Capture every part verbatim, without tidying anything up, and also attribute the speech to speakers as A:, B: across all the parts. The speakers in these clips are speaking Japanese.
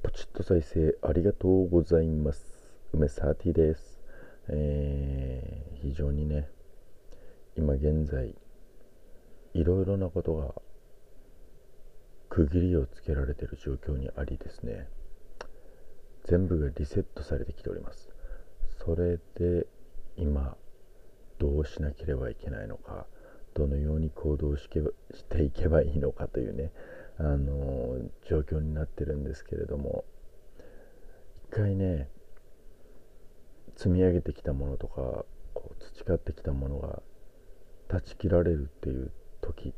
A: ポチッと再生ありがとうございます。梅サーティです。えー、非常にね、今現在いろいろなことが区切りをつけられている状況にありですね、全部がリセットされてきております。それで今どうしなければいけないのか、どのように行動しけしていけばいいのかというね、あのー状況になってるんですけれども、一回ね、積み上げてきたものとかこう培ってきたものが断ち切られるっていう時って、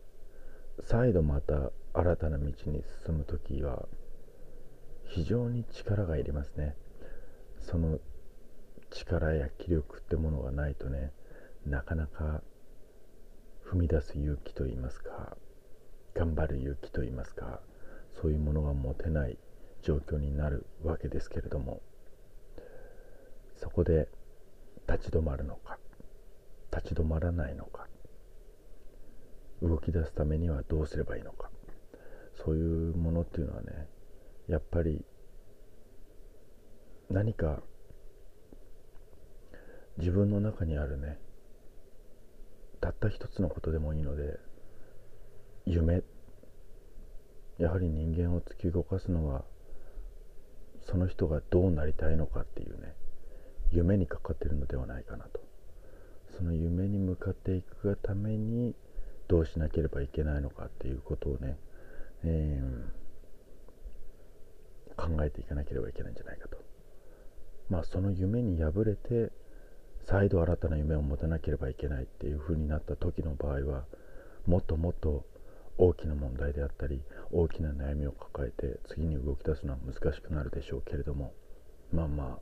A: 再度また新たな道に進む時は非常に力がいりますね。その力や気力ってものがないとね、なかなか踏み出す勇気といいますか、頑張る勇気といいますか、そういうものが持てない状況になるわけですけれども、そこで立ち止まるのか立ち止まらないのか、動き出すためにはどうすればいいのか、そういうものっていうのはね、やっぱり何か自分の中にあるね、たった一つのことでもいいので、夢、やはり人間を突き動かすのはその人がどうなりたいのかっていうね、夢にかかっているのではないかなと。その夢に向かっていくがためにどうしなければいけないのかっていうことをね、えー、考えていかなければいけないんじゃないかと。まあその夢に敗れて再度新たな夢を持たなければいけないっていう風になった時の場合は、もっともっと大きな問題であったり大きな悩みを抱えて次に動き出すのは難しくなるでしょうけれども、まあまあ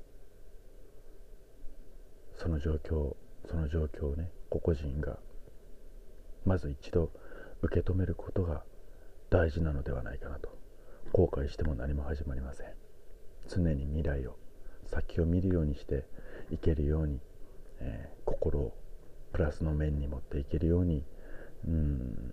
A: その状況その状況をね、個々人がまず一度受け止めることが大事なのではないかなと。後悔しても何も始まりません。常に未来を先を見るようにしていけるように、えー、心をプラスの面に持っていけるようにうーん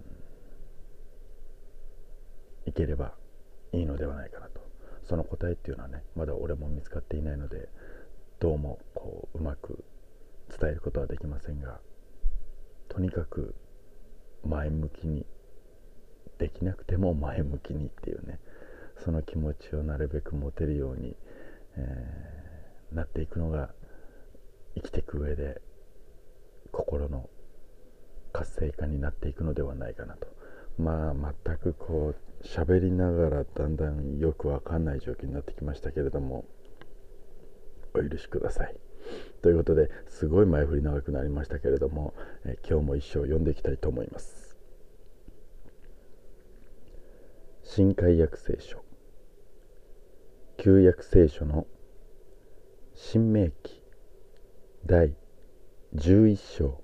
A: いければいいのではないかなと。その答えっていうのはね、まだ俺も見つかっていないので、どうもこううまく伝えることはできませんが、とにかく前向きに、できなくても前向きにっていうね、その気持ちをなるべく持てるように、えー、なっていくのが生きていく上で心の活性化になっていくのではないかなと。まあ全くこう喋りながらだんだんよくわかんない状況になってきましたけれども、お許しください。ということで、すごい前振り長くなりましたけれども、え今日も一章読んでいきたいと思います。新海訳聖書、旧約聖書の新明記第じゅういっ章。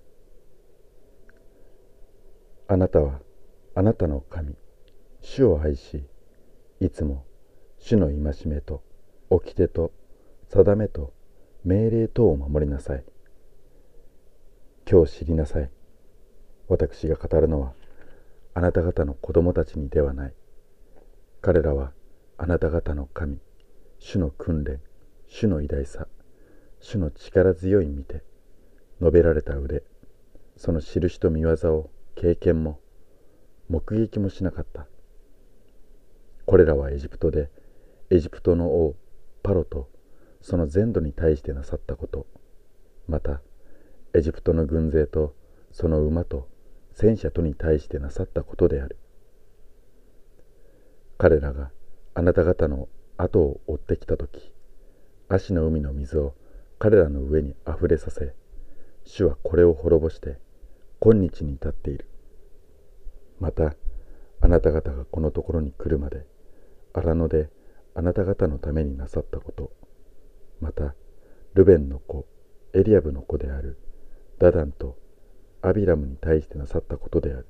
A: あなたはあなたの神主を愛し、いつも主の戒めと掟と定めと命令等を守りなさい。今日知りなさい。私が語るのはあなた方の子供たちにではない。彼らはあなた方の神主の訓練、主の偉大さ、主の力強い見て、述べられた腕、その印と見業を経験も目撃もしなかった。これらはエジプトでエジプトの王パロとその全土に対してなさったこと、またエジプトの軍勢とその馬と戦車とに対してなさったことである。彼らがあなた方の後を追ってきたとき、葦の海の水を彼らの上にあふれさせ、主はこれを滅ぼして今日に至っている。またあなた方がこのところに来るまで荒野であなた方のためになさったこと、またルベンの子エリアブの子であるダダンとアビラムに対してなさったことである。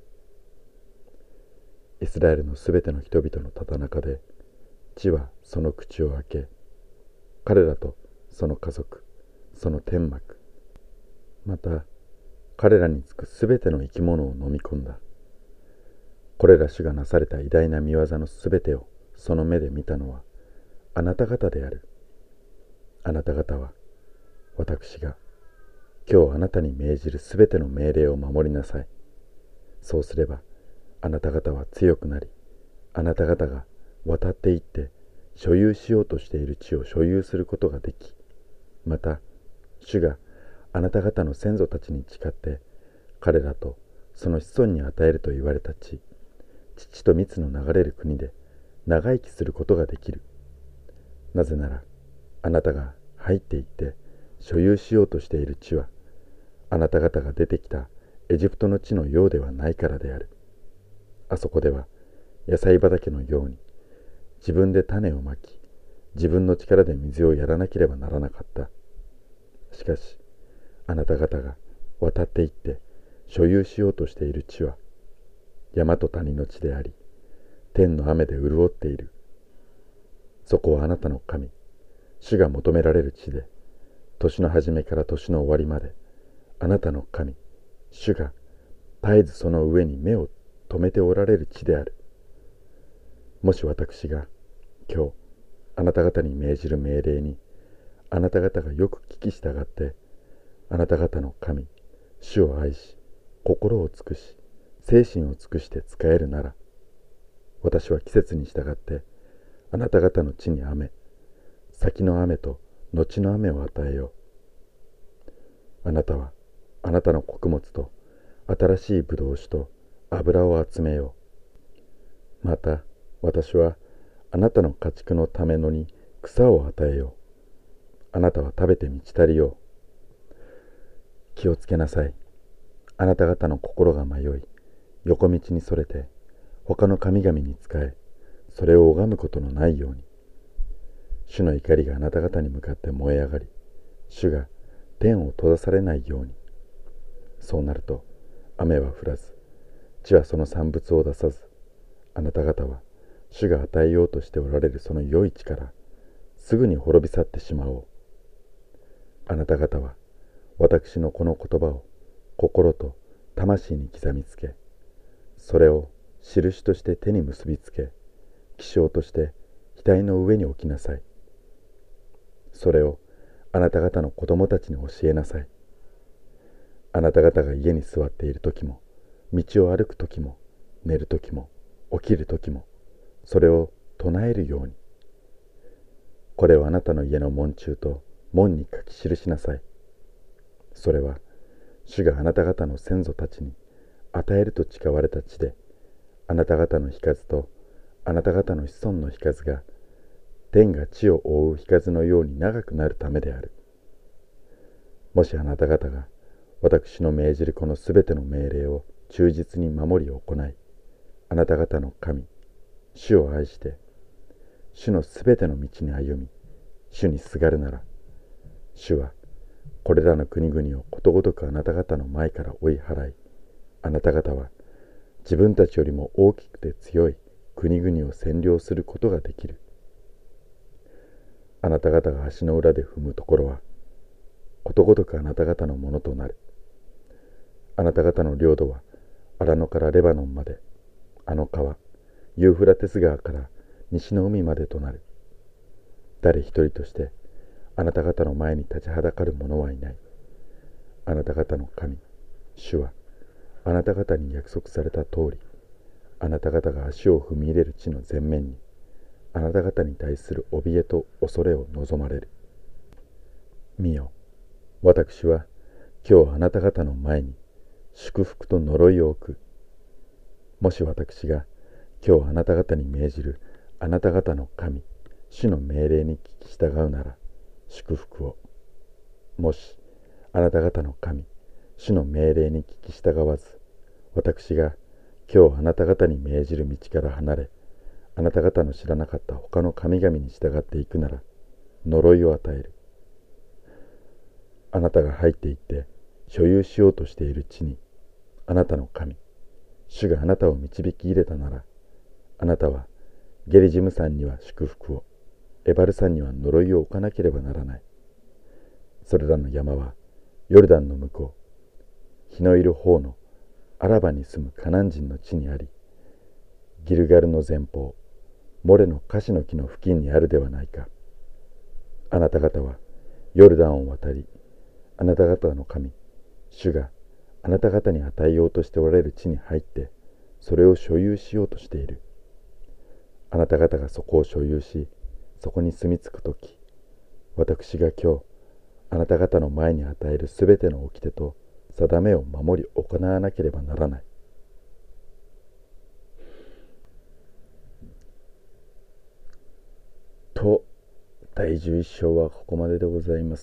A: イスラエルのすべての人々のただ中で地はその口を開け、彼らとその家族、その天幕、また彼らにつくすべての生き物を飲み込んだ。これら主がなされた偉大な御業のすべてをその目で見たのはあなた方である。あなた方は私が今日あなたに命じるすべての命令を守りなさい。そうすればあなた方は強くなり、あなた方が渡っていって所有しようとしている地を所有することができ、また主があなた方の先祖たちに誓って彼らとその子孫に与えると言われた地、乳と蜜の流れる国で長生きすることができる。なぜならあなたが入っていって所有しようとしている地はあなた方が出てきたエジプトの地のようではないからである。あそこでは野菜畑のように自分で種をまき、自分の力で水をやらなければならなかった。しかしあなた方が渡っていって所有しようとしている地は山と谷の地であり、天の雨で潤っている。そこはあなたの神、主が求められる地で、年の初めから年の終わりまであなたの神、主が絶えずその上に目を留めておられる地である。もし私が今日あなた方に命じる命令にあなた方がよく聞き従って、あなた方の神、主を愛し、心を尽くし、精神を尽くして仕えるなら、私は季節に従ってあなた方の地に雨、先の雨と後の雨を与えよう。あなたはあなたの穀物と新しいブドウ酒と油を集めよう。また私はあなたの家畜のためのに草を与えよう。あなたは食べて満ち足りよう。気をつけなさい。あなた方の心が迷い、横道にそれて他の神々に仕え、それを拝むことのないように。主の怒りがあなた方に向かって燃え上がり、主が天を閉ざされないように。そうなると雨は降らず、地はその産物を出さず、あなた方は主が与えようとしておられるその良い地からすぐに滅び去ってしまおう。あなた方は私のこの言葉を心と魂に刻みつけ、それを印として手に結びつけ、記章として額の上に置きなさい。それをあなた方の子供たちに教えなさい。あなた方が家に座っている時も、道を歩く時も、寝る時も、起きる時も、それを唱えるように。これをあなたの家の門柱と門に書き記しなさい。それは主があなた方の先祖たちに与えると誓われた地で、あなた方の日数とあなた方の子孫の日数が天が地を覆う日数のように長くなるためである。もしあなた方が私の命じるこのすべての命令を忠実に守り行い、あなた方の神、主を愛して、主のすべての道に歩み、主にすがるなら、主はこれらの国々をことごとくあなた方の前から追い払い、あなた方は自分たちよりも大きくて強い国々を占領することができる。あなた方が足の裏で踏むところは、ことごとくあなた方のものとなる。あなた方の領土は荒野からレバノンまで、あの川、ユーフラテス川から西の海までとなる。誰一人としてあなた方の前に立ちはだかる者はいない。あなた方の神、主はあなた方に約束された通り、あなた方が足を踏み入れる地の前面に、あなた方に対する怯えと恐れを望まれる。見よ、私は今日あなた方の前に祝福と呪いを置く。もし私が今日あなた方に命じるあなた方の神、主の命令に聞き従うなら祝福を。もしあなた方の神、主の命令に聞き従わず、私が今日あなた方に命じる道から離れ、あなた方の知らなかった他の神々に従っていくなら呪いを与える。あなたが入っていって所有しようとしている地に、あなたの神、主があなたを導き入れたなら、あなたはゲリジム山には祝福を、エバル山には呪いを置かなければならない。それらの山はヨルダンの向こう、日のいる方のアラバに住むカナン人の地にあり、ギルガルの前方、 モレのカシの木の付近にあるではないか。あなた方はヨルダンを渡り、あなた方の神、主があなた方に与えようとしておられる地に入って、それを所有しようとしている。あなた方がそこを所有し、そこに住み着くとき、私が今日、あなた方の前に与えるすべての掟と定めを守り行わなければならない。と、だいじゅういっ章はここまででございます。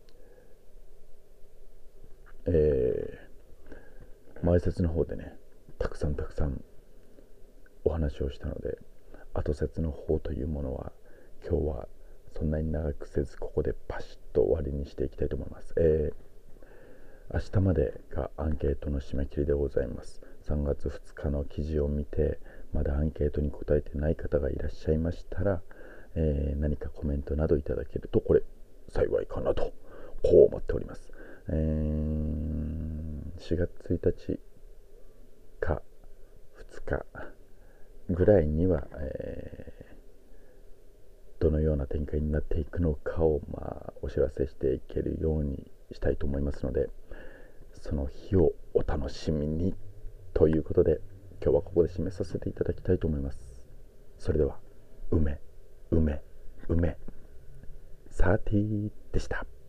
A: えー、前説の方でね、たくさんたくさんお話をしたので、後説の方というものは今日はそんなに長くせず、ここでパシッと終わりにしていきたいと思います。えー、明日までがアンケートの締め切りでございます。さんがつふつかの記事を見て、まだアンケートに答えてない方がいらっしゃいましたら、えー、何かコメントなどいただけるとこれ幸いかなとこう思っております。えー、しがつついたちかふつかぐらいには、えー、どのような展開になっていくのかを、まあ、お知らせしていけるようにしたいと思いますので、その日をお楽しみにということで、今日はここで締めさせていただきたいと思います。それでは、梅梅梅サーティーでした。